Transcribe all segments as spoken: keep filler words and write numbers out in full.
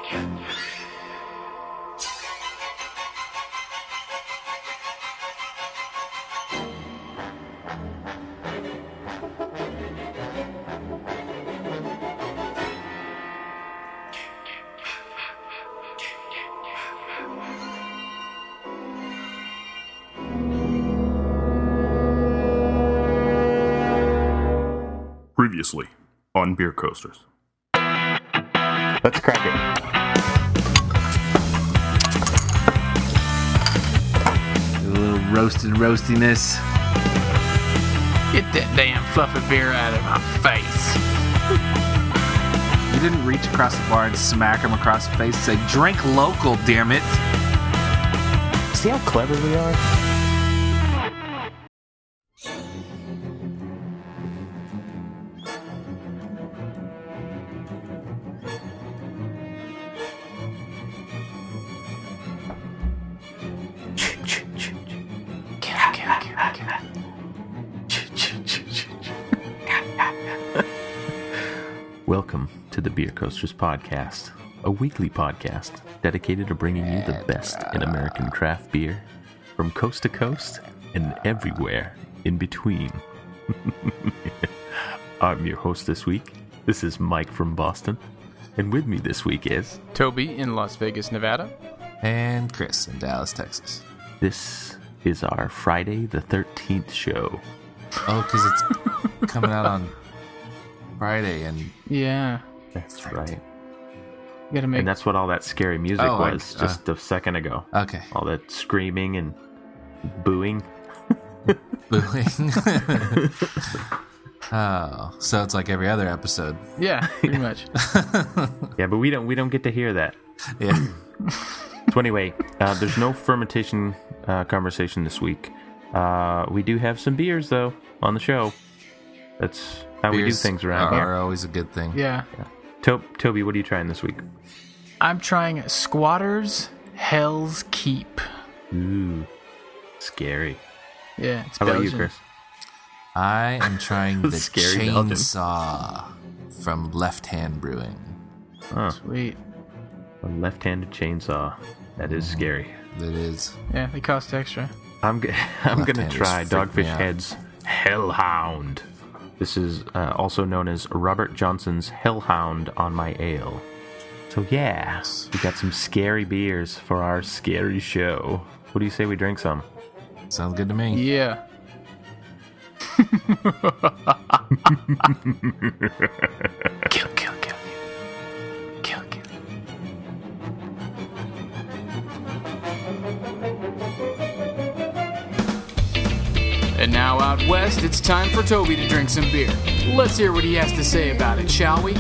Previously on Beer Coasters. Let's crack it. A little roasted roastiness. Get that damn fluffy beer out of my face. You didn't reach across the bar and smack him across the face and say, drink local, damn it. See how clever we are? Welcome to the Beer Coasters Podcast, a weekly podcast dedicated to bringing you the best in American craft beer from coast to coast and everywhere in between. I'm your host this week. This is Mike from Boston, and with me this week is Toby in Las Vegas, Nevada. And Chris in Dallas, Texas. This is our Friday the thirteenth show. Oh, because it's coming out on Friday, and Yeah. That's right. You gotta make And that's what all that scary music Oh, I- was just a second ago. okay, All that screaming and booing. booing. Oh, so it's like every other episode. Yeah, pretty much. Yeah, but we don't we don't get to hear that. Yeah. So anyway, uh, there's no fermentation uh, conversation this week. Uh, we do have some beers though on the show. That's how we do Beers things around are, here. are always a good thing. Yeah. To- Toby, what are you trying this week? I'm trying Squatters Hell's Keep. Ooh, scary. Yeah, it's How about you, Belgian. Chris? I am trying the Scary Belgian. chainsaw from Left Hand Brewing. Oh, Sweet. a left-handed chainsaw. That is scary. It is. Yeah, they cost extra. I'm g- I'm gonna Left-handers try freak me Dogfish out. Head's Hellhound. This is uh, also known as Robert Johnson's Hellhound on my ale. So yeah, we got some scary beers for our scary show. What do you say we drink some? Sounds good to me. Yeah. Kill, kill, kill. Kill, kill. And now out west, it's time for Toby to drink some beer. Let's hear what he has to say about it, shall we?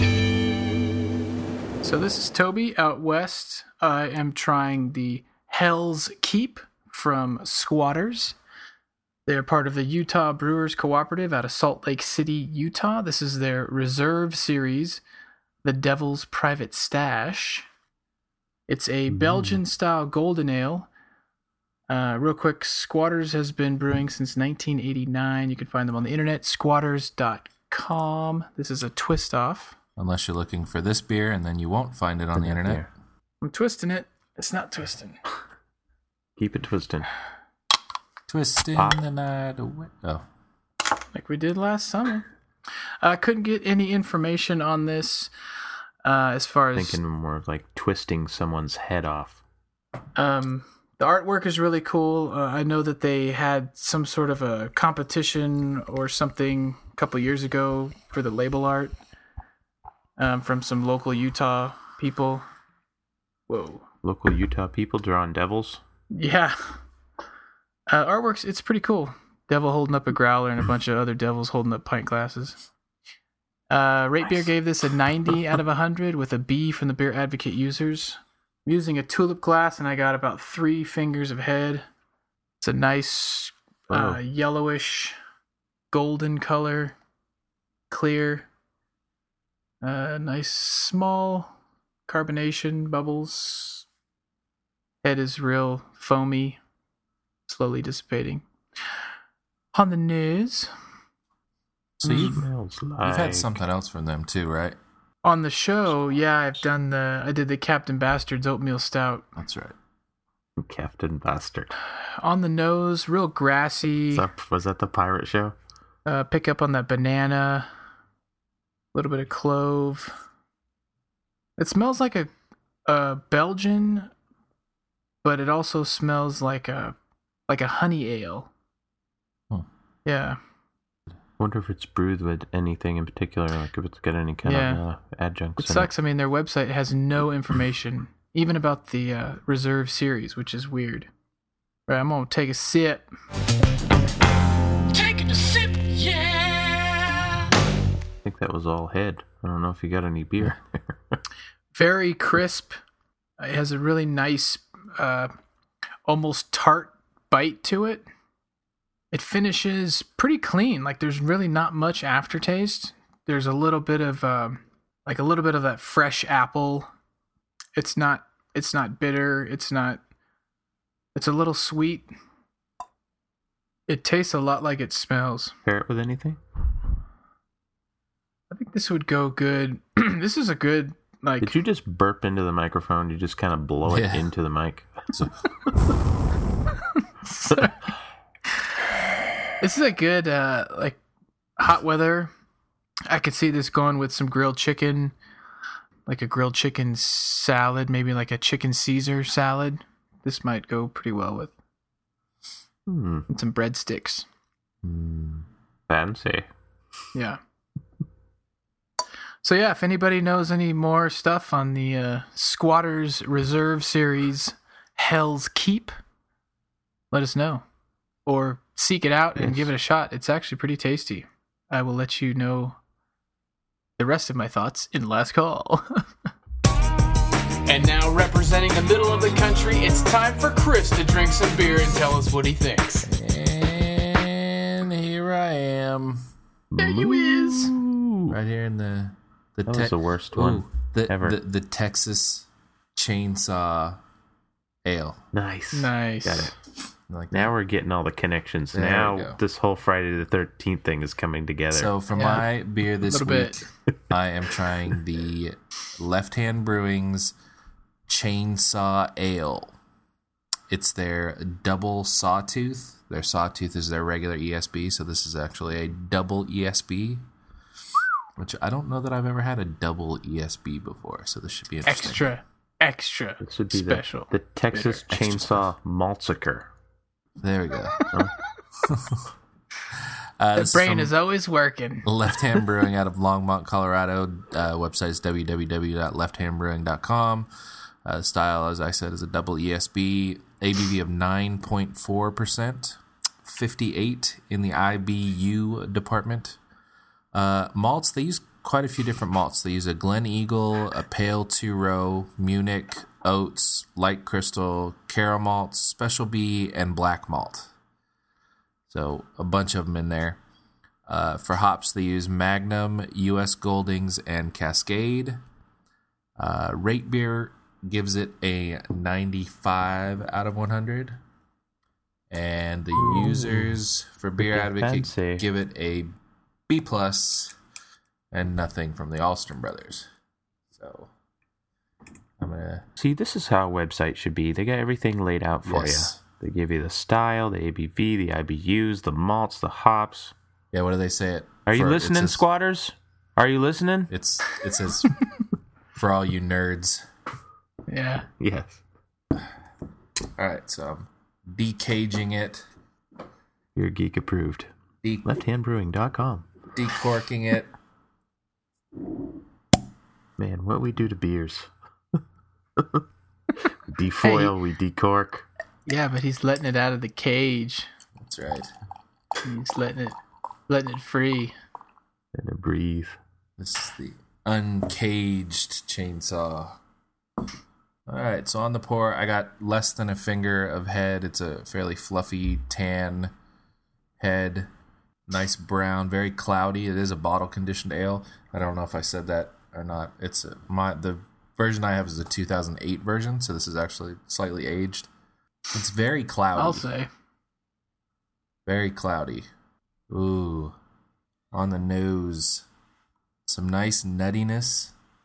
So this is Toby out west. I am trying the Hell's Keep from Squatters. They're part of the Utah Brewers Cooperative out of Salt Lake City, Utah. This is their Reserve Series, the Devil's Private Stash. It's a Belgian-style golden ale. Uh, real quick, Squatters has been brewing since nineteen eighty-nine. You can find them on the internet, squatters dot com. This is a twist-off. Unless you're looking for this beer, and then you won't find it on the internet. Here. I'm twisting it. It's not twisting. Keep it twisting. Twisting Ah. the night away. Oh. Like we did last summer. I couldn't get any information on this uh, as far as... Thinking more of like twisting someone's head off. Um, the artwork is really cool. Uh, I know that they had some sort of a competition or something a couple years ago for the label art um, from some local Utah people. Whoa. Local Utah people drawing devils. Yeah. Uh, artwork's, it's pretty cool. Devil holding up a growler and a bunch of other devils holding up pint glasses. Uh, Rate Beer gave this a ninety out of one hundred with a B from the Beer Advocate users. I'm using a tulip glass and I got about three fingers of head. It's a nice uh, Oh. yellowish golden color, clear, uh, nice small carbonation bubbles. Head is real foamy, slowly dissipating. On the nose, So you've, Smells like... you've had something else from them too, right? On the show, yeah, I've done the. I did the Captain Bastard's Oatmeal Stout. That's right. Captain Bastard. On the nose, real grassy. Was that, was that the pirate show? Uh, pick up on that banana. A little bit of clove. It smells like a, a Belgian, but it also smells like a like a honey ale. Hmm. Yeah. Wonder if it's brewed with anything in particular, like if it's got any kind Yeah. of uh, adjuncts. It in sucks. I mean, their website has no information, even about the uh, reserve series, which is weird. Right, I'm gonna take a sip. Taking a sip, yeah. I think that was all head. I don't know if you got any beer. Very crisp. It has a really nice, uh, almost tart bite to it. It finishes pretty clean. Like there's really not much aftertaste. There's a little bit of, um, like a little bit of that fresh apple. It's not. It's not bitter. It's not. It's a little sweet. It tastes a lot like it smells. Pair it with anything? I think this would go good. This is a good like. Did you just burp into the microphone? You just kind of blow it Yeah. into the mic. So, This is a good uh like hot weather. I could see this going with some grilled chicken, like a grilled chicken salad, maybe like a chicken Caesar salad. This might go pretty well with Hmm. and some breadsticks. Fancy. Yeah. So yeah, if anybody knows any more stuff on the uh, Squatters Reserve series, Hell's Keep, let us know. Or seek it out and Yes. give it a shot. It's actually pretty tasty. I will let you know the rest of my thoughts in last call. And now, representing the middle of the country, it's time for Chris to drink some beer and tell us what he thinks. and here I am, There you is. right here in the the That was the worst one the, ever. The, the Texas Chainsaw Ale. Nice. Nice. Got it. Like Now we're getting all the connections. There we now go. this whole Friday the thirteenth thing is coming together. So for Yeah. my beer this Little week, bit. I am trying the Left Hand Brewing's Chainsaw Ale. It's their double sawtooth. Their sawtooth is their regular E S B, so this is actually a double E S B, which I don't know that I've ever had a double E S B before, so this should be interesting. Extra, extra this would be special. the, the Texas Bitter. Chainsaw Maltziker. There we go. uh, The this brain from is always working. Left Hand Brewing out of Longmont, Colorado. Uh, website is w w w dot left hand brewing dot com. Uh, style, as I said, is a double E S B. A B V of nine point four percent. fifty-eight in the I B U department. Uh, malts, they use quite a few different malts. They use a Glen Eagle, a Pale Two-Row, Munich, Oats, Light Crystal, Caramel Malts, Special B, and Black Malt. So a bunch of them in there. Uh, for hops, they use Magnum, U S Goldings, and Cascade. Uh, Rate Beer gives it a ninety-five out of one hundred. And the users for Beer Pretty Advocate fancy. give it a B plus, and nothing from the Alstrom brothers. So I'm gonna See, this is how a website should be. They got everything laid out for Yes. you. They give you the style, the A B V, the I B Us, the malts, the hops. yeah. What do they say? It Are you for- it listening, says- squatters? Are you listening? It's it says for all you nerds. Yeah. Yes. All right, so I'm decaging it, You're geek approved. de- left hand brewing dot com. decorking it. Man, what we do to beers. Defoil, we decork. Yeah, but he's letting it out of the cage. That's right. He's letting it letting it free. And then breathe. This is the uncaged chainsaw. All right, so on the pour, I got less than a finger of head. It's a fairly fluffy tan head, nice brown, very cloudy. It is a bottle conditioned ale. I don't know if I said that or not. It's a, my the version I have is a two thousand eight version, so this is actually slightly aged. It's very cloudy. I'll say. Very cloudy. Ooh. On the nose. Some nice nuttiness.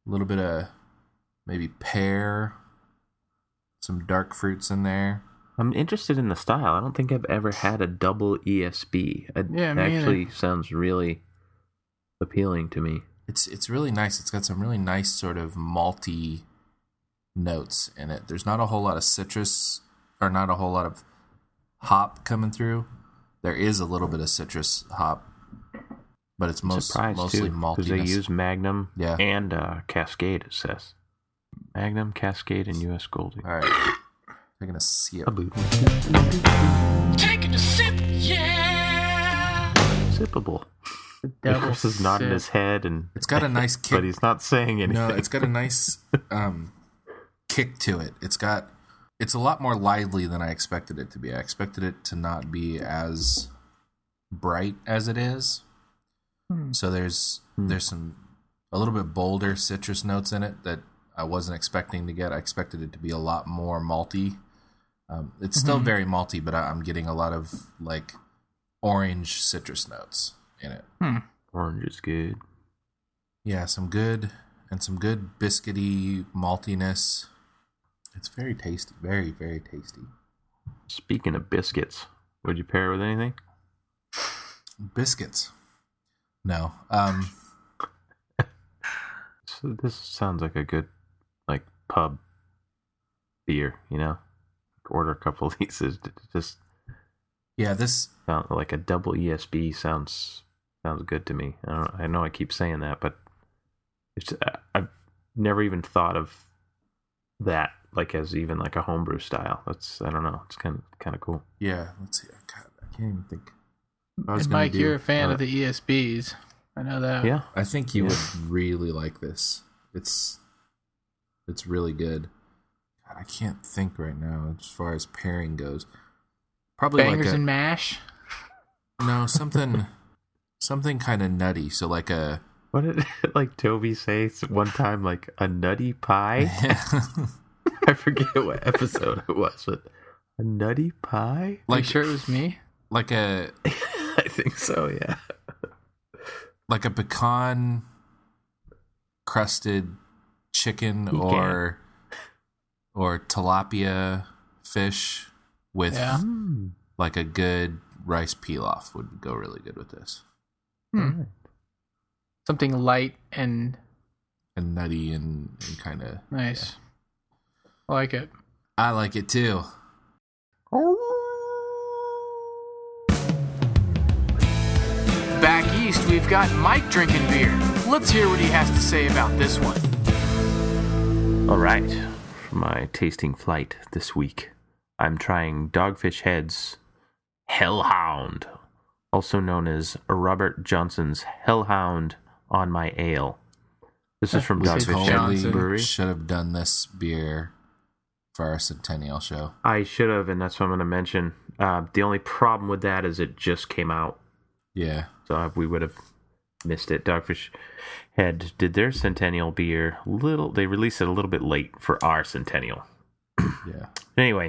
A little bit of maybe pear, some dark fruits in there. I'm interested in the style. I don't think I've ever had a double E S B. It Yeah, me actually either. sounds really appealing to me. It's it's really nice. It's got some really nice sort of malty notes in it. There's not a whole lot of citrus, or not a whole lot of hop coming through. There is a little bit of citrus hop, but it's most, Surprised mostly too, maltiness. because they use Magnum Yeah. and uh, Cascade, it says. Magnum, Cascade, and U S Goldie. All right, taking a sip. A boot. Taking a sip, yeah. Sippable. Double Chris is nodding sip. his head, and It's got a nice kick. but he's not saying anything. No, it's got a nice um, kick to it. It's got it's a lot more lively than I expected it to be. I expected it to not be as bright as it is. Hmm. So there's there's some a little bit bolder citrus notes in it that I wasn't expecting to get. I expected it to be a lot more malty. Um, it's still Mhm. very malty, but I, I'm getting a lot of like orange citrus notes in it. Hmm. Orange is good. Yeah, some good and some good biscuity maltiness. It's very tasty, very very tasty. Speaking of biscuits, would you pair it with anything? Biscuits. No. Um So this sounds like a good, like, pub beer, you know? Order a couple of these. It just yeah, this sound like a double E S B sounds sounds good to me. I don't. I know I keep saying that, but it's. I've never even thought of that like as even like a homebrew style. That's. I don't know. It's kind of kind of cool. yeah, let's see. God, I can't even think. I was And gonna Mike, do- you're a fan uh, of the E S Bs. I know that. Yeah. I think you Yeah. would really like this. It's it's really good. God, I can't think right now as far as pairing goes. Probably Bangers like a, and mash. no something something kind of nutty. So like a What did like Toby say one time? Like a nutty pie. I forget what episode it was, but a nutty pie. Like, like sure it was me? like a I think so. Yeah. like a pecan crusted chicken Pecan. or or tilapia fish with Yeah. Mm. like a good rice pilaf would go really good with this. Hmm. Something light and And nutty and, and kind of nice. I like it. I like it too. Back east, we've got Mike drinking beer. Let's hear what he has to say about this one. All right, for my tasting flight this week, I'm trying Dogfish Head's Hellhound, also known as Robert Johnson's Hellhound on my ale. This is from We said Dogfish Head Johnson. Brewery. Should have done this beer for our centennial show. I should have, and that's what I'm going to mention. Uh, the only problem with that is it just came out, Yeah. so we would have missed it. Dogfish Head did their centennial beer little. They released it a little bit late for our centennial. Yeah. Anyway,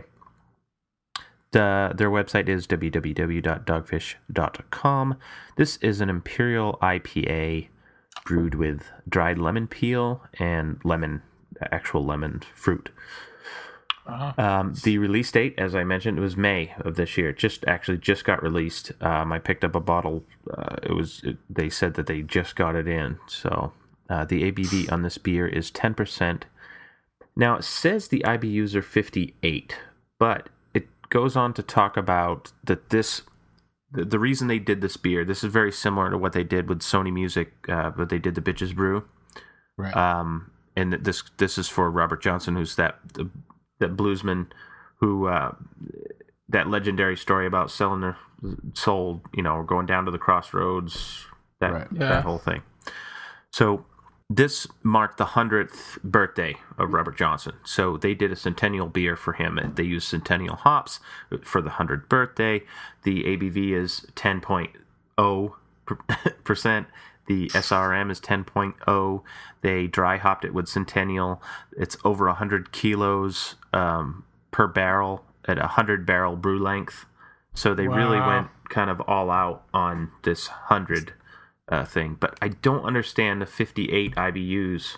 the, their website is w w w dot dogfish dot com. This is an Imperial I P A brewed with dried lemon peel and lemon, actual lemon fruit. Uh-huh. Um, the release date, as I mentioned, it was May of this year. It just actually just got released. Um, I picked up a bottle. Uh, it was it, they said that they just got it in. So uh, the A B V on this beer is ten percent. Now it says the I B Us are fifty-eight, but it goes on to talk about that this the, the reason they did this beer. This is very similar to what they did with Sony Music, uh, but they did the Bitches Brew. Right. Um, and this this is for Robert Johnson, who's that that bluesman who uh, that legendary story about selling their soul, you know, going down to the crossroads, that Right. Yeah. that whole thing. So this marked the hundredth birthday of Robert Johnson. So they did a centennial beer for him. They used centennial hops for the hundredth birthday. The A B V is ten point oh percent. The S R M is ten point oh. They dry hopped it with Centennial. It's over one hundred kilos um, per barrel at a one hundred barrel brew length. So they really Wow. went kind of all out on this one hundred uh, thing. But I don't understand the fifty-eight I B Us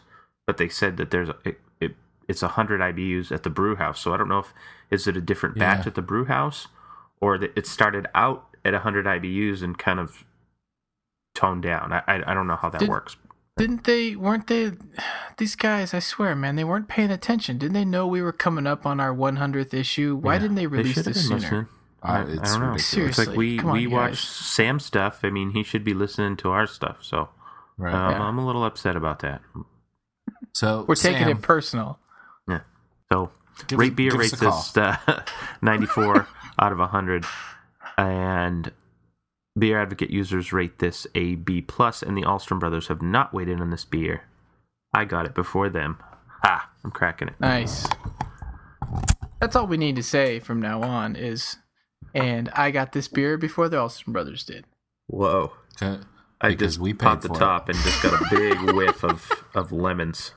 but they said that there's a, it, it it's one hundred I B Us at the brew house. So I don't know if is it a different batch Yeah. at the brew house, or that it started out at one hundred I B Us and kind of toned down. I I, I don't know how that Did- works. Didn't they, weren't they, these guys, I swear, man, they weren't paying attention. Didn't they know we were coming up on our one hundredth issue? Why Yeah, didn't they release should have this been sooner? listening. Uh, I, it's I don't know. ridiculous. Seriously. It's like we, Come on, we you watch guys. Sam's stuff. I mean, he should be listening to our stuff. So Right. um, Yeah. I'm a little upset about that. So We're taking Sam, it personal. Yeah. So Give Rate us- Beer give us rates a call. this uh, ninety-four out of one hundred, and Beer Advocate users rate this a B plus, and the Alstrom brothers have not weighed in on this beer. I got it before them. Ha! I'm cracking it. Nice. That's all we need to say from now on is, and I got this beer before the Alston brothers did. Whoa! Okay, I because just we paid popped the for it. top and just got a big whiff of of lemons.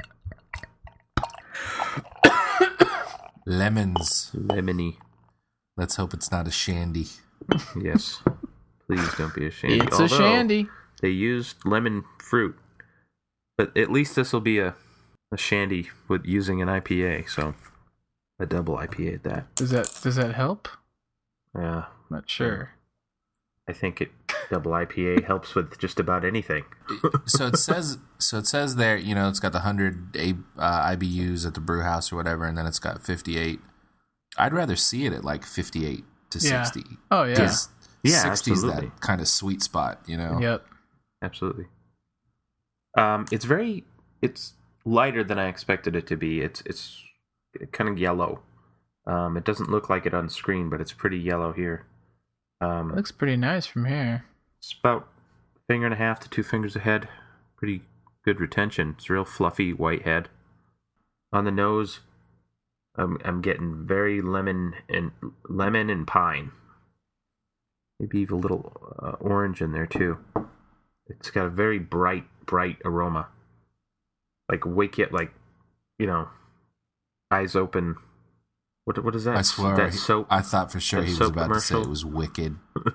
lemons. Lemony. Let's hope it's not a shandy. Yes. Please don't be a shandy. It's a Although shandy. They used lemon fruit, but at least this will be a a shandy with using an I P A. So a double I P A at that. Does that does that help? Yeah. I'm not sure. I think it double I P A helps with just about anything. So it says, so it says there, you know, it's got the hundred uh, I B Us at the brew house or whatever, and then it's got fifty-eight. I'd rather see it at like fifty-eight to Yeah. sixty. Oh yeah. Because Yeah, sixty is absolutely. that kind of sweet spot, you know. Yep. Absolutely. Um, it's very it's lighter than I expected it to be. It's it's kind of yellow. Um, it doesn't look like it on screen, but it's pretty yellow here. Um, Looks pretty nice from here. It's about a finger and a half to two fingers ahead. Pretty good retention. It's a real fluffy white head. On the nose, I'm I'm getting very lemon and lemon and pine. Maybe even a little uh, orange in there too. It's got a very bright, bright aroma. Like wake it, like you know, eyes open. What what is that? I swear, that soap. I thought for sure that he was soap about to say commercial? it was wicked.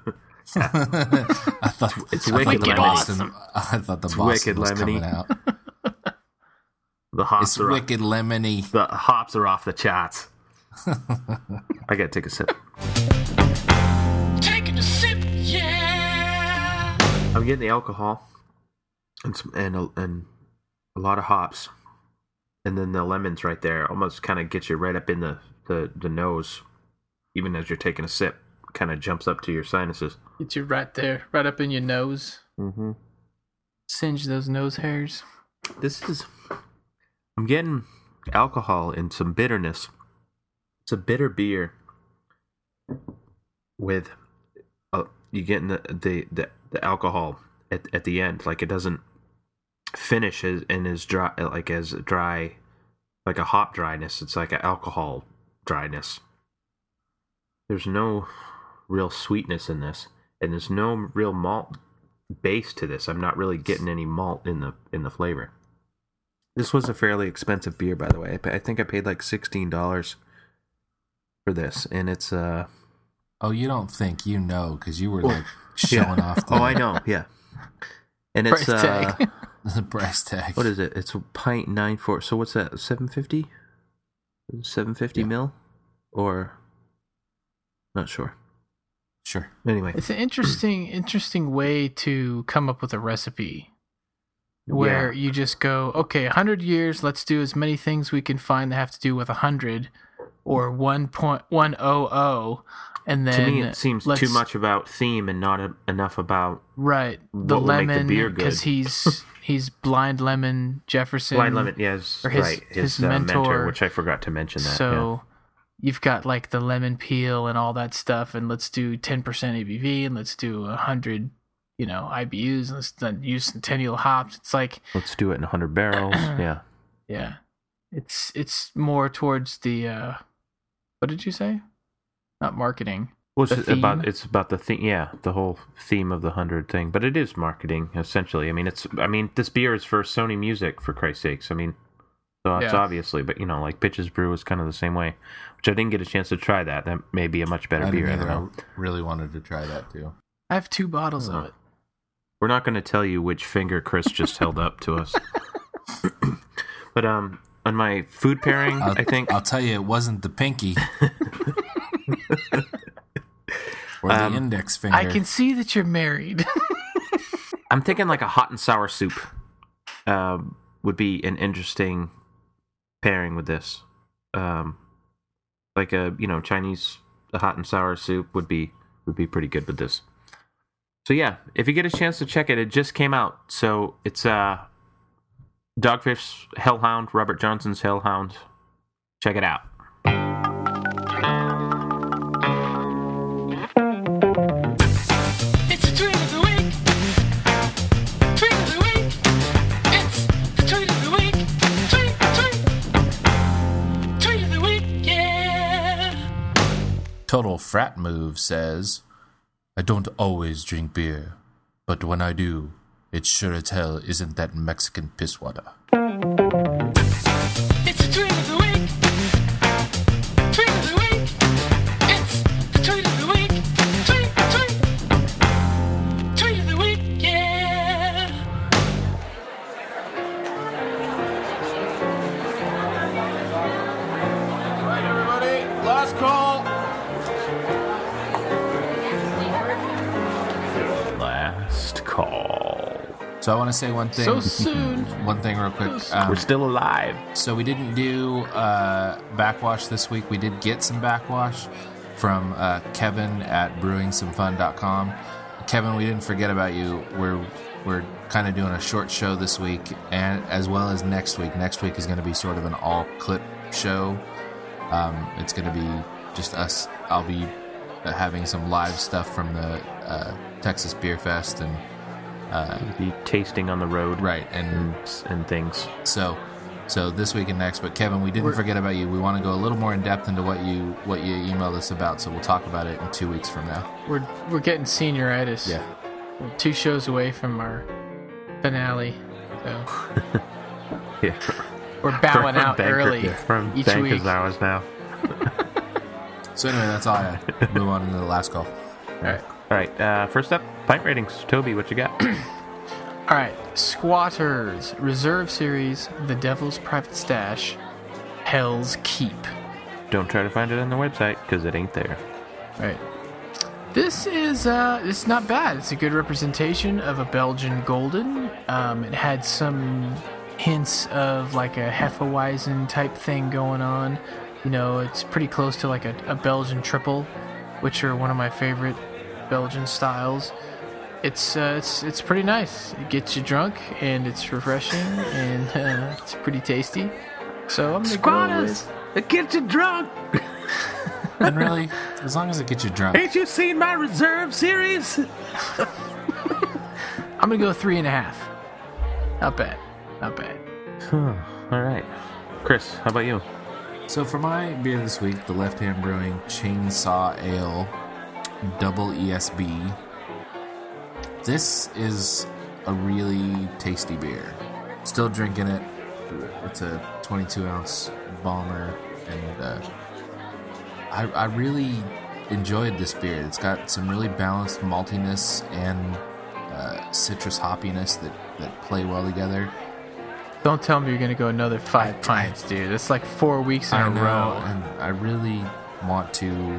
I thought It's I thought wicked the lemony. Boston. I thought the It's Boston wicked was lemony. coming out. The hops It's are off, wicked lemony. the hops are off the charts. I gotta take a sip. Taking a sip, yeah. I'm getting the alcohol and some, and a, and a lot of hops, and then the lemons right there almost kind of get you right up in the, the, the nose, even as you're taking a sip. Kind of jumps up to your sinuses. Get you right there, right up in your nose. Mm-hmm. Singe those nose hairs. This is. I'm getting alcohol and some bitterness. It's a bitter beer with. Uh, you getting the, the the the alcohol at at the end, like it doesn't finish as and is dry, like as dry, like a hop dryness. It's like an alcohol dryness. There's no real sweetness in this, and there's no real malt base to this. I'm not really getting any malt in the in the flavor. This was a fairly expensive beer, by the way. I, pa- I think I paid like sixteen dollars for this, and it's uh Oh, you don't think you know because you were Oh, like showing yeah. off the, Oh, I know, yeah. And it's Price uh, tag. the price tag. what is it? It's a pint nine four. So what's that? Seven fifty? Seven fifty Yeah. mil, or not sure. Sure. Anyway, It's an interesting, interesting way to come up with a recipe where yeah. you just go, okay, one hundred years, let's do as many things we can find that have to do with one hundred or one point one hundred, and then To me, it seems let's- too much about theme and not a, enough about Right, the what will make the lemon beer good. because he's he's blind lemon Jefferson. Blind Lemon. Yes, or his- right. His, his uh, mentor. mentor, which I forgot to mention that. So you've got like the lemon peel and all that stuff, and let's do ten percent A B V, and let's do one hundred, you know, I B Us, and let's then use Centennial hops. It's like, yeah. Let's do it in one hundred barrels. Yeah. yeah, it's it's more towards the uh, what did you say? Not marketing. Well, The it's about theme? it's about the theme, yeah, the whole theme of the hundred thing. But it is marketing essentially. I mean, it's I mean, this beer is for Sony Music, for Christ's sakes. I mean, so it's Yeah. obviously, but you know, like Pitches Brew is kind of the same way, which I didn't get a chance to try that. That may be a much better I beer. didn't I don't either. know. I really wanted to try that too. I have two bottles of Oh. it. We're not going to tell you which finger Chris just held up to us. But um, on my food pairing, I'll, I think I'll tell you, it wasn't the pinky or the Um, index finger. I can see that you're married. I'm thinking like a hot and sour soup um, would be an interesting pairing with this. Um, like a you know Chinese a hot and sour soup would be would be pretty good with this. So yeah, if you get a chance to check it, it just came out. So it's uh, Dogfish Hellhound, Robert Johnson's Hellhound. Check it out. It's a tweet of the week. Tweet of the week. It's the tweet of the week. Tweet, tweet. Tweet of the week, yeah. Total Frat Move says, I don't always drink beer, but when I do, it sure as hell isn't that Mexican piss water. It's a tweet of the week. Tweet of the week. It's the tweet of the week. Tweet, tweet. Tweet of the week, yeah. All right, everybody, last call. Last call. So I want to say one thing. So soon. One thing real quick. Um, We're still alive. So we didn't do uh, backwash this week. We did get some backwash from uh, Kevin at brewing some fun dot com. Kevin, we didn't forget about you. We're we're kind of doing a short show this week, and as well as next week. Next week is going to be sort of an all clip show. Um, it's going to be just us. I'll be having some live stuff from the uh, Texas Beer Fest and. Uh, Be tasting on the road, right, and and, and things. So, so this week and next. But Kevin, we didn't We're- forget about you. We want to go a little more in depth into what you what you emailed us about. So we'll talk about it in two weeks from now. We're we're getting senioritis. Yeah. We're two shows away from our finale. So Yeah, we're bowing out Banker- early from each bankers week. hours now. So anyway, that's all I had. Move on to the last call. All right. All right, uh, first up, pint ratings. Toby, what you got? All right. Squatters Reserve Series, The Devil's Private Stash, Hell's Keep. Don't try to find it on the website because it ain't there. Right. This is uh, it's not bad. It's a good representation of a Belgian Golden. Um, it had some hints of like a Hefeweizen type thing going on. You know, it's pretty close to like a, a Belgian triple, which are one of my favorite Belgian styles. It's uh, it's it's pretty nice. It gets you drunk and it's refreshing and uh, it's pretty tasty. So I'm gonna go with. it gets you drunk. And really, as long as it gets you drunk. Ain't you seen my reserve series? I'm gonna go three and a half. Not bad. Not bad. All right, Chris, how about you? So for my beer this week, the Left Hand Brewing Chainsaw Ale Double E S B. This is a really tasty beer. Still drinking it. It's a twenty-two ounce bomber, and uh, I, I really enjoyed this beer. It's got some really balanced maltiness and uh, citrus hoppiness that, that play well together. Don't tell me you're gonna go another five pints, dude. That's like four weeks in I a know, row. and I really want to.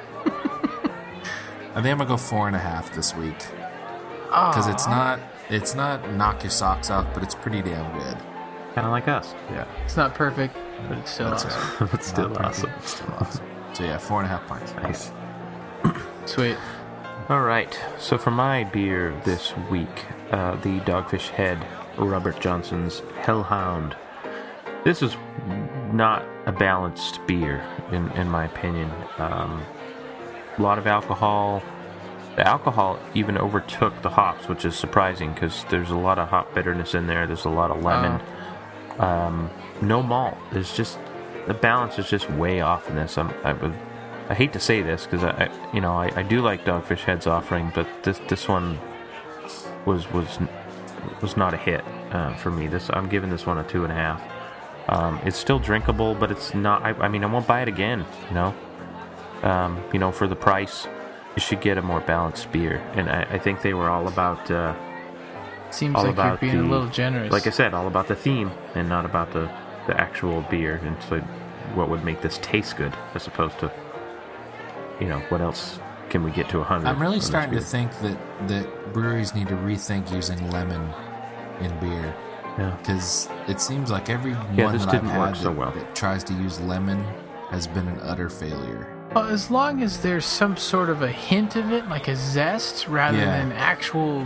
I think I'm gonna go four and a half this week because it's not it's not knock your socks off, but it's pretty damn good. Kind of like us. Yeah, It's not perfect, but it's still that's awesome. right. But still Not perfect, awesome. but still awesome. So yeah, four and a half pints. Nice. Sweet. All right, so for my beer this week, uh, the Dogfish Head Robert Johnson's Hellhound. This is not a balanced beer, in, in my opinion. Um, a lot of alcohol. The alcohol even overtook the hops, which is surprising because there's a lot of hop bitterness in there. There's a lot of lemon. Um, no malt. There's just the balance is just way off in this. I'm, I would, I hate to say this because I, I, you know, I, I do like Dogfish Head's offering, but this this one was was was not a hit uh, for me. This I'm giving this one a two and a half. Um, it's still drinkable, but it's not. I, I mean, I won't buy it again. You know, um, you know, for the price, you should get a more balanced beer. And I, I think they were all about uh, Seems all like you're about being the, a little generous. like I said, all about the theme and not about the, the actual beer and so what would make this taste good as opposed to, you know, what else can we get to one hundred. I'm really on this starting to beer. think that, that breweries need to rethink using lemon in beer. Yeah. Because it seems like every Yeah, one this that didn't I've work had so that, well. that tries to use lemon has been an utter failure. Well, as long as there's some sort of a hint of it, like a zest, rather Yeah. than actual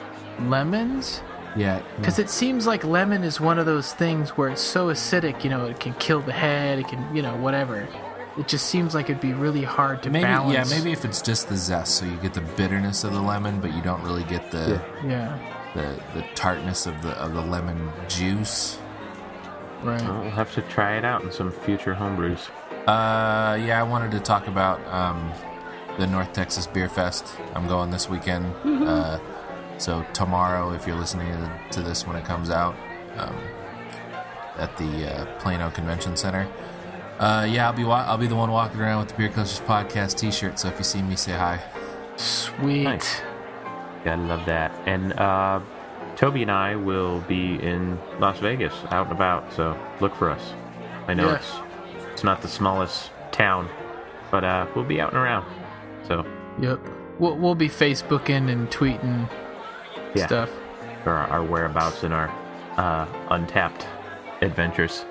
lemons. Yeah. Because it seems like lemon is one of those things where it's so acidic, you know, it can kill the head, it can, you know, whatever. It just seems like it'd be really hard to maybe balance. yeah, maybe if it's just the zest, so you get the bitterness of the lemon, but you don't really get the Yeah, the, the tartness of the of the lemon juice. right. Well, we'll have to try it out in some future homebrews. Uh, yeah, I wanted to talk about um, the North Texas Beer Fest. I'm going this weekend. Uh, so tomorrow, if you're listening to, to this when it comes out, um, at the uh, Plano Convention Center. Uh, yeah, I'll be wa- I'll be the one walking around with the Beer Coasters Podcast T-shirt. So if you see me, say hi. Sweet. Nice. Gotta love that. And uh, Toby and I will be in Las Vegas, out and about. So look for us. I know Yes. it's it's not the smallest town, but uh, we'll be out and around. So Yep. We'll, we'll be Facebooking and tweeting yeah, stuff. for our, our whereabouts and our uh, untapped adventures.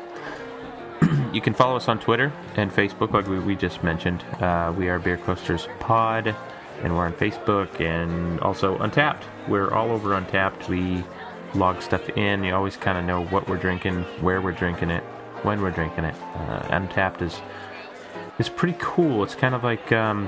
You can follow us on Twitter and Facebook, like we, we just mentioned. Uh, we are Beer Coasters Pod, and we're on Facebook and also Untapped. We're all over Untapped. We log stuff in. You always kind of know what we're drinking, where we're drinking it, when we're drinking it. Uh, Untapped is is pretty cool. It's kind of like um,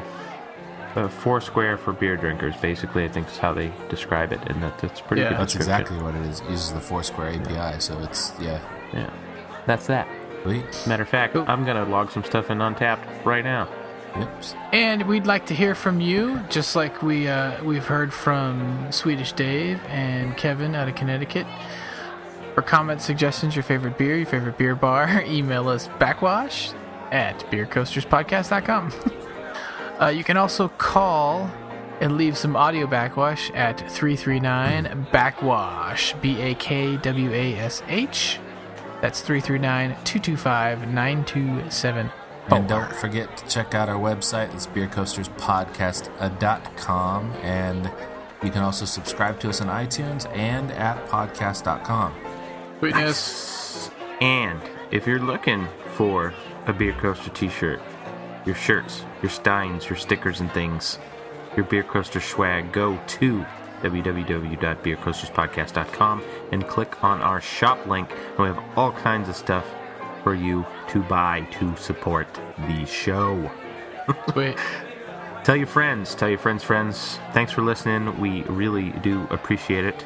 a Foursquare for beer drinkers, basically. I think is how they describe it, and that, that's a pretty Yeah. good That's description. exactly what it is. It uses the Foursquare A P I, so it's yeah. Yeah, that's that. Sweet. Matter of fact, Cool. I'm gonna log some stuff in Untapped right now. Yep. And we'd like to hear from you, just like we, uh, we've heard from Swedish Dave and Kevin out of Connecticut. For comments, suggestions, your favorite beer, your favorite beer bar, email us backwash at beer coasters podcast dot com. uh, you can also call and leave some audio backwash at three three nine backwash, B A K W A S H. That's three three nine, two two five, nine two seven four. And don't forget to check out our website. It's beer coasters podcast dot com. And you can also subscribe to us on iTunes and at podcast dot com. Sweetness. And if you're looking for a Beer Coaster t-shirt, your shirts, your steins, your stickers and things, your Beer Coaster swag, go to w w w dot beer coasters podcast dot com and click on our shop link. And we have all kinds of stuff for you to buy to support the show. Sweet. Tell your friends, tell your friends' friends. Thanks for listening. We really do appreciate it.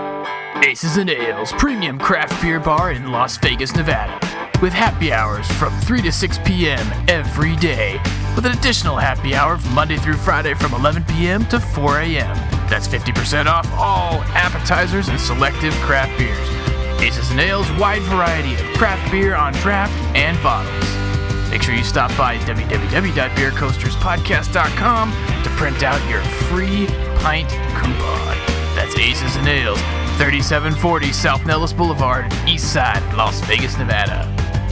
Aces and Ales premium craft beer bar in Las Vegas, Nevada, with happy hours from three to six p.m. every day, with an additional happy hour from Monday through Friday from eleven p.m. to four a.m. That's fifty percent off all appetizers and selective craft beers. Aces and Ales wide variety of craft beer on draft and bottles. Make sure you stop by w w w dot beer coasters podcast dot com to print out your free pint coupon. That's Aces and Ales, thirty-seven forty South Nellis Boulevard, East Side, Las Vegas, Nevada.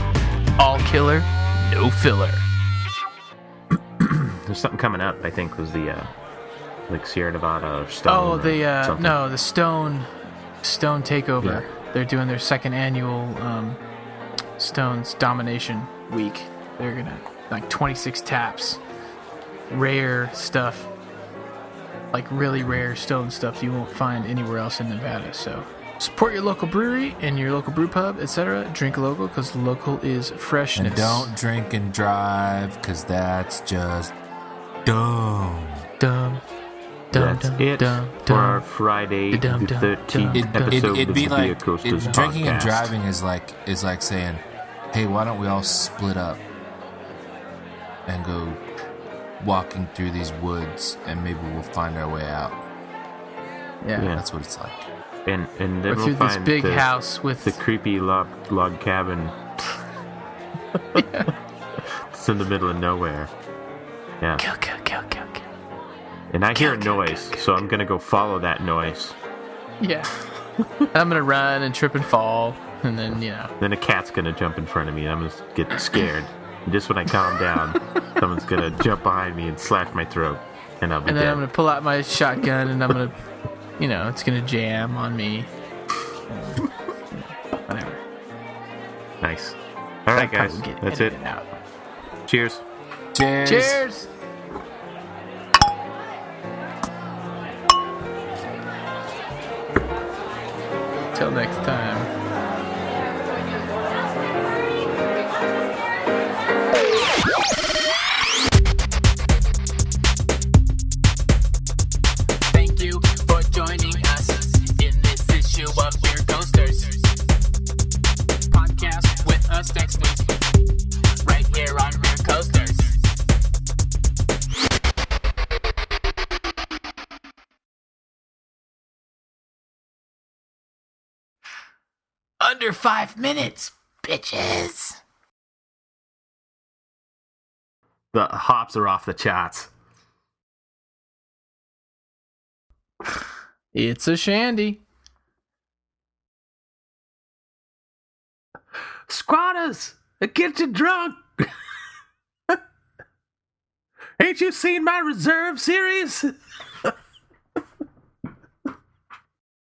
All killer, no filler. There's something coming up, I think, was the, uh, like Sierra Nevada or Stone. Oh, or the uh, something. no, the Stone Stone Takeover. Yeah. They're doing their second annual um, Stones Domination Week. They're gonna like twenty-six taps, rare stuff, like really rare Stone stuff you won't find anywhere else in Nevada. So support your local brewery and your local brew pub, et cetera. Drink local because local is freshness. And don't drink and drive, because that's just dumb. Dumb. Dum, That's dum, it dum, for dum. our Friday Dum, the dum, thirteenth It, dum. it, episode it'd of be the Beer like Coasters it, drinking and podcast. driving is like is like saying, "Hey, why don't we all split up and go walking through these woods, and maybe we'll find our way out." Yeah. Yeah. That's what it's like. And, and then Or we'll through this find big the, house with the creepy log, log cabin. It's in the middle of nowhere. Yeah. kill, kill, kill, kill, kill. And I hear a kill, noise, so I'm gonna go follow that noise. Yeah. I'm gonna run and trip and fall, and then you know. Then a cat's gonna jump in front of me, and I'm gonna get scared. And just when I calm down, someone's gonna jump behind me and slash my throat, and I'll be And then dead. I'm gonna pull out my shotgun, and I'm gonna, you know, it's gonna jam on me. Whatever. Nice. All right, That part guys. will get That's it. edited out. Cheers. Cheers. Cheers. Till next time. Thank you for joining us in this issue of Beer Coasters. Podcast with us next week, right here on Beer Coasters. Under five minutes, bitches. The hops are off the charts. It's a shandy. Squatters, get you drunk. Ain't you seen my reserve series?